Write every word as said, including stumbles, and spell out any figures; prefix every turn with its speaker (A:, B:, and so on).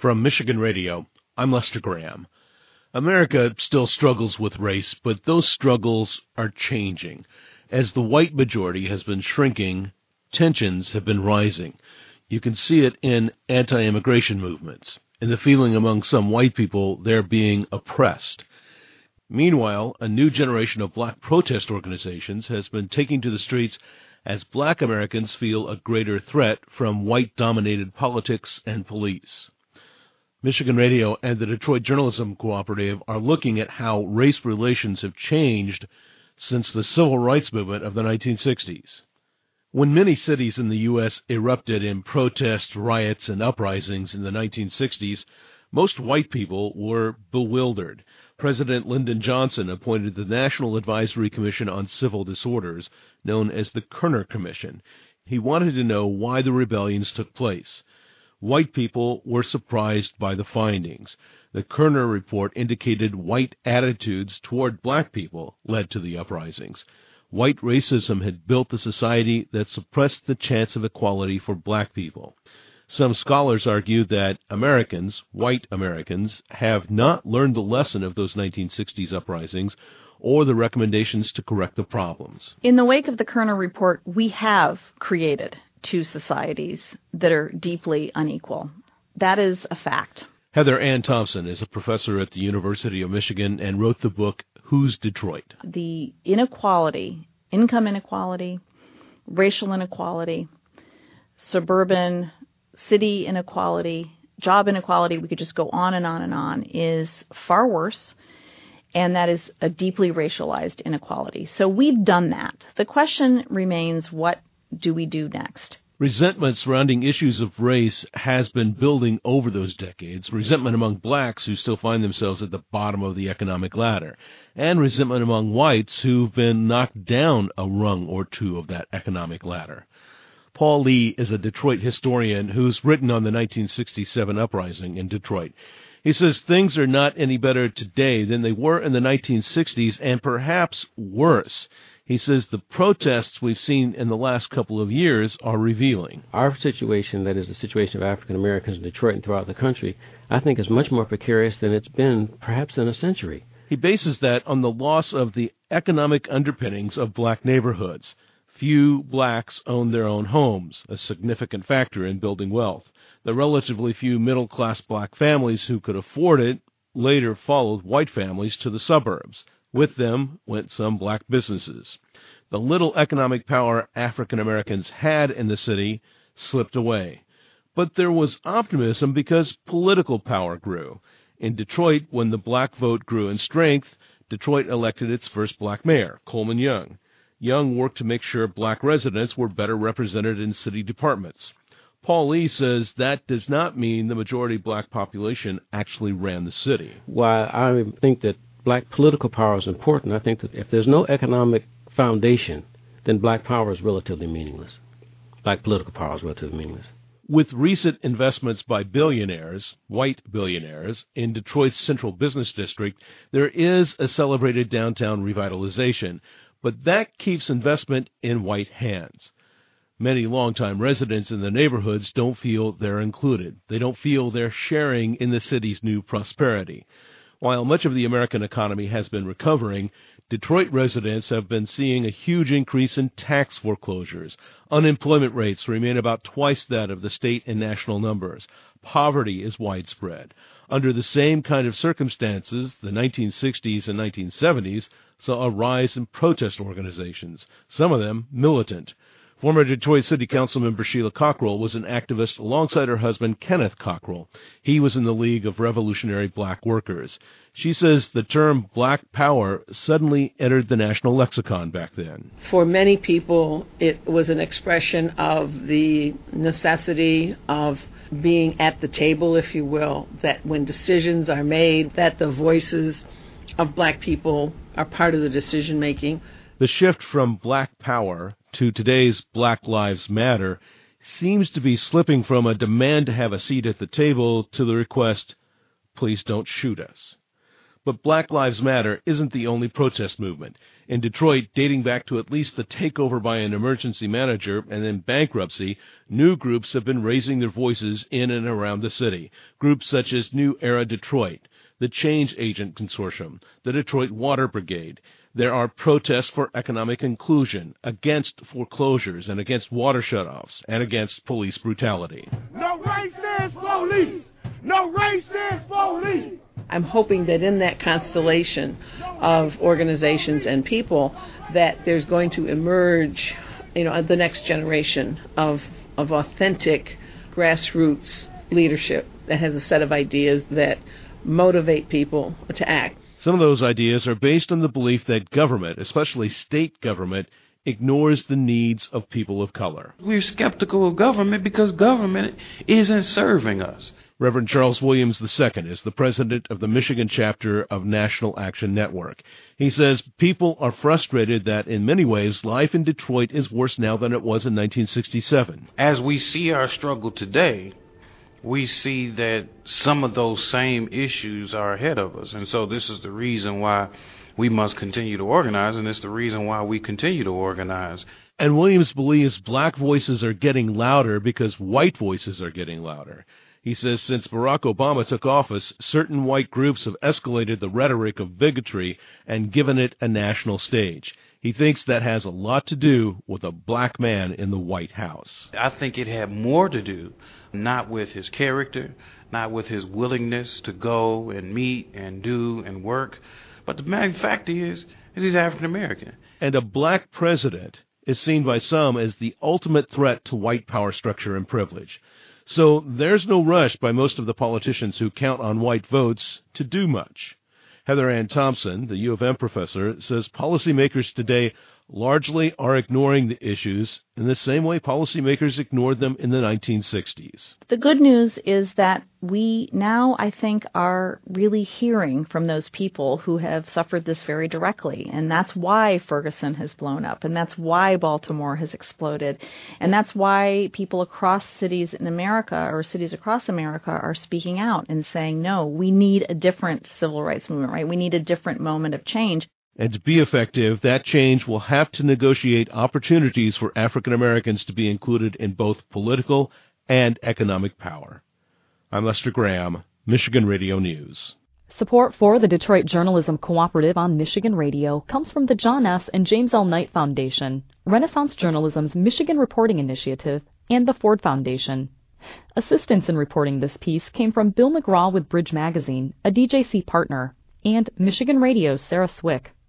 A: From Michigan Radio, I'm Lester Graham. America still struggles with race, but those struggles are changing. As the white majority has been shrinking, tensions have been rising. You can see it in anti-immigration movements, in the feeling among some white people they're being oppressed. Meanwhile, a new generation of black protest organizations has been taking to the streets as black Americans feel a greater threat from white-dominated politics and police. Michigan Radio and the Detroit Journalism Cooperative are looking at how race relations have changed since the civil rights movement of the nineteen sixties. When many cities in the U S erupted in protests, riots, and uprisings in the nineteen sixties, most white people were bewildered. President Lyndon Johnson appointed the National Advisory Commission on Civil Disorders, known as the Kerner Commission. He wanted to know why the rebellions took place. White people were surprised by the findings. The Kerner report indicated white attitudes toward black people led to the uprisings. White racism had built the society that suppressed the chance of equality for black people. Some scholars argue that Americans, white Americans, have not learned the lesson of those nineteen sixties uprisings or the recommendations to correct the problems.
B: In the wake of the Kerner report, we have created two societies that are deeply unequal. That is a fact.
A: Heather Ann Thompson is a professor at the University of Michigan and wrote the book, Who's Detroit?
B: The inequality, income inequality, racial inequality, suburban, city inequality, job inequality, we could just go on and on and on, is far worse, and that is a deeply racialized inequality. So we've done that. The question remains, what do we do next?
A: Resentment surrounding issues of race has been building over those decades. Resentment among blacks who still find themselves at the bottom of the economic ladder, and resentment among whites who've been knocked down a rung or two of that economic ladder. Paul Lee is a Detroit historian who's written on the nineteen sixty-seven uprising in Detroit. He says things are not any better today than they were in the nineteen sixties, and perhaps worse. He says the protests we've seen in the last couple of years are revealing.
C: Our situation, that is the situation of African Americans in Detroit and throughout the country, I think is much more precarious than it's been perhaps in a century.
A: He bases that on the loss of the economic underpinnings of black neighborhoods. Few blacks own their own homes, a significant factor in building wealth. The relatively few middle-class black families who could afford it later followed white families to the suburbs. With them went some black businesses. The little economic power African Americans had in the city slipped away. But there was optimism because political power grew. In Detroit, when the black vote grew in strength, Detroit elected its first black mayor, Coleman Young. Young worked to make sure black residents were better represented in city departments. Paul Lee says that does not mean the majority black population actually ran the city.
C: While I think that black political power is important, I think that if there's no economic foundation, then black power is relatively meaningless. Black political power is relatively meaningless.
A: With recent investments by billionaires, white billionaires, in Detroit's central business district, there is a celebrated downtown revitalization, but that keeps investment in white hands. Many longtime residents in the neighborhoods don't feel they're included. They don't feel they're sharing in the city's new prosperity. While much of the American economy has been recovering, Detroit residents have been seeing a huge increase in tax foreclosures. Unemployment rates remain about twice that of the state and national numbers. Poverty is widespread. Under the same kind of circumstances, the nineteen sixties and nineteen seventies saw a rise in protest organizations, some of them militant. Former Detroit City Council member Sheila Cockrell was an activist alongside her husband, Kenneth Cockrell. He was in the League of Revolutionary Black Workers. She says the term black power suddenly entered the national lexicon back then.
D: For many people, it was an expression of the necessity of being at the table, if you will, that when decisions are made, that the voices of black people are part of the decision-making.
A: The shift from black power to today's Black Lives Matter seems to be slipping from a demand to have a seat at the table to the request, please don't shoot us. But Black Lives Matter isn't the only protest movement. In Detroit, dating back to at least the takeover by an emergency manager and then bankruptcy, new groups have been raising their voices in and around the city. Groups such as New Era Detroit, the Change Agent Consortium, the Detroit Water Brigade. There are protests for economic inclusion, against foreclosures, and against water shutoffs, and against police brutality.
E: No racist police! No racist police!
D: I'm hoping that in that constellation of organizations and people that there's going to emerge, you know, the next generation of of authentic grassroots leadership that has a set of ideas that motivate people to act.
A: Some of those ideas are based on the belief that government, especially state government, ignores the needs of people of color.
F: We're skeptical of government because government isn't serving us.
A: Reverend Charles Williams the Second is the president of the Michigan chapter of National Action Network. He says people are frustrated that in many ways life in Detroit is worse now than it was in nineteen sixty-seven.
F: As we see our struggle today, we see that some of those same issues are ahead of us. And so this is the reason why we must continue to organize, and it's the reason why we continue to organize.
A: And Williams believes black voices are getting louder because white voices are getting louder. He says since Barack Obama took office, certain white groups have escalated the rhetoric of bigotry and given it a national stage. He thinks that has a lot to do with a black man in the White House.
F: I think it had more to do not with his character, not with his willingness to go and meet and do and work, but the main fact is, is he's African American.
A: And a black president is seen by some as the ultimate threat to white power structure and privilege. So there's no rush by most of the politicians who count on white votes to do much. Heather Ann Thompson, the U of M professor, says policymakers today largely are ignoring the issues in the same way policymakers ignored them in the nineteen sixties.
B: The good news is that we now, I think, are really hearing from those people who have suffered this very directly. And that's why Ferguson has blown up. And that's why Baltimore has exploded. And that's why people across cities in America or cities across America are speaking out and saying, no, we need a different civil rights movement, right? We need a different moment of change.
A: And to be effective, that change will have to negotiate opportunities for African Americans to be included in both political and economic power. I'm Lester Graham, Michigan Radio News.
G: Support for the Detroit Journalism Cooperative on Michigan Radio comes from the John S. and James L. Knight Foundation, Renaissance Journalism's Michigan Reporting Initiative, and the Ford Foundation. Assistance in reporting this piece came from Bill McGraw with Bridge Magazine, a D J C partner, and Michigan Radio's Sarah Swick.